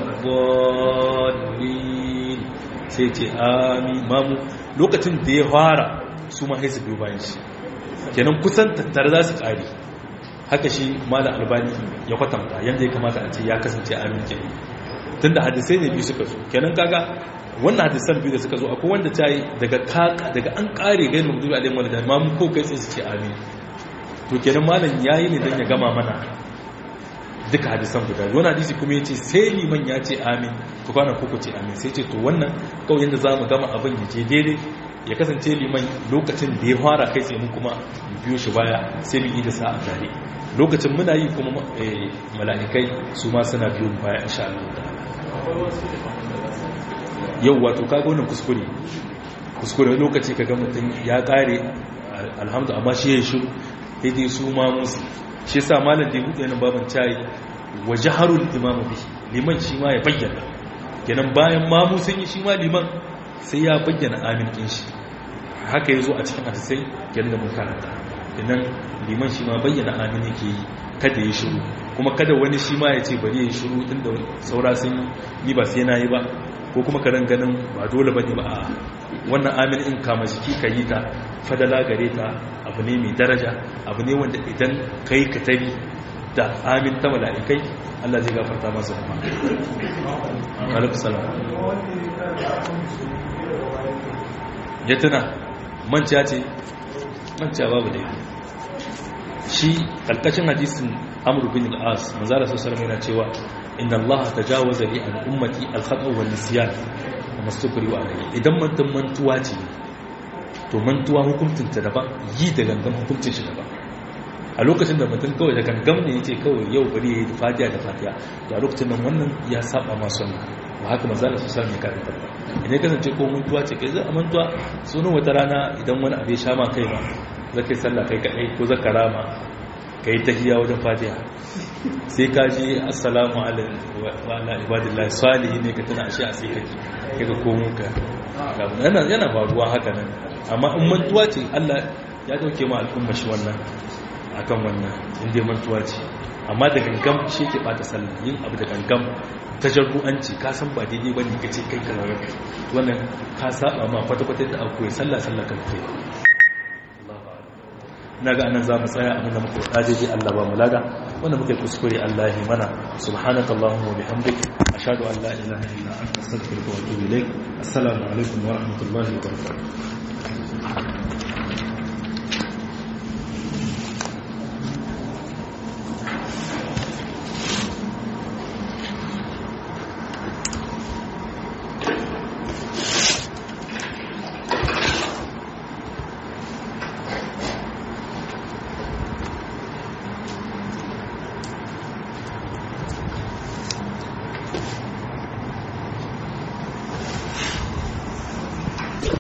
waladdallin sai ce amin mamu lokacin da ya fara su ma haisu biyu bayan shi kenan kusan tattare za su ƙari haka shi malam albani ya kwatanta yadda ya kamata a ce ya kasance amin kenan tun da hadisai ne biyu suka zo kenan kaga wannan hadisan biyu da suka zo akwai wanda ta yi daga kaka daga an ƙare gairin maghdubi alaihim waladdallin mamu ko kai sai su ce amin to kenan malam yayi ne don ya gama mana duka hadisan guda wani hadisi kuma ya ce sai liman ya ce amin ku kwana kuku ce amin sai ce to wannan kawai yadda za mu gama abin ya ce daidai ya kasance liman lokacin da ya fara kai sai mun kuma biyo shi baya sai mu yi da sa'a tare lokacin muna yi kuma mala'ikai su ma suna biyo baya insha Allah yau wato kaga wannan kuskure kuskure lokaci kaga mutum ya kare alhamdu amma shi ya shiru sai dai su ma musu shi sa malam da ya buɗe nan baban cayi wa jaharul imamu bi liman shi ma ya bayyana kenan bayan mamu sun yi shi ma liman sai ya bayyana amin din shi haka yazo a cikin hadisai kenan da mun karanta kenan liman shi ma bayyana amin yake yi kada ya shiru kuma kada wani shi ma ya ce bari ya shiru tunda saura sun yi ba sai nayi ba ko kuma ka ganin ba dole bane ba a wannan amin in kama jiki ka yi ta fadala gare ta abu ne mai daraja abu ne wanda idan kai ka tabi da amin ta mala'ikai Allah zai gafarta masa kuma alaikum salam ya tuna manciya ce manciya babu da shi kalkashin hadisin amr bin al-as manzara sallallahu alaihi yana cewa inna Allah tajawaza li an ummati al-khata wa nisyan wa mastukri wa alayhi idan mantan mantuwa ce to mantuwa hukuncin ta daban yi da gangan hukuncin shi daban a lokacin da mutum kawai da gangan ne yace kawai yau bari yayi fatiha da fatiha to a lokacin nan wannan ya saba ma sunna ba haka manzara sallallahu alaihi ya karanta ba idan kasance ko mantuwa ce kai zai mantuwa sunan wata rana idan wani abu ya sha ma kai ma zaka yi sallah kai kadai ko zaka rama kai tahiyya wajen fatiha sai ka ji assalamu alaikum wa ala ibadillahi salihin ne ka tana ashe a sai kake kaga komo ka yana yana faruwa haka nan amma in mantuwa ce Allah ya dauke ma al'umma shi wannan akan wannan inda mantuwa ce amma da gangam shi ke bata sallah yin abu da gangam tajarru'anci ka san ba daidai bane kace kai kalmar wannan ka saba ma kwata-kwata da akwai sallah sallah kan kai na ga anan za mu tsaya abin da muka faɗa daidai Allah ba mu lada wanda muke kuskure Allah ya mana subhanaka allahumma wa bihamdik ashhadu an la ilaha illa anta astaghfiruka wa atubu ilaik assalamu alaikum wa rahmatullahi wa barakatuh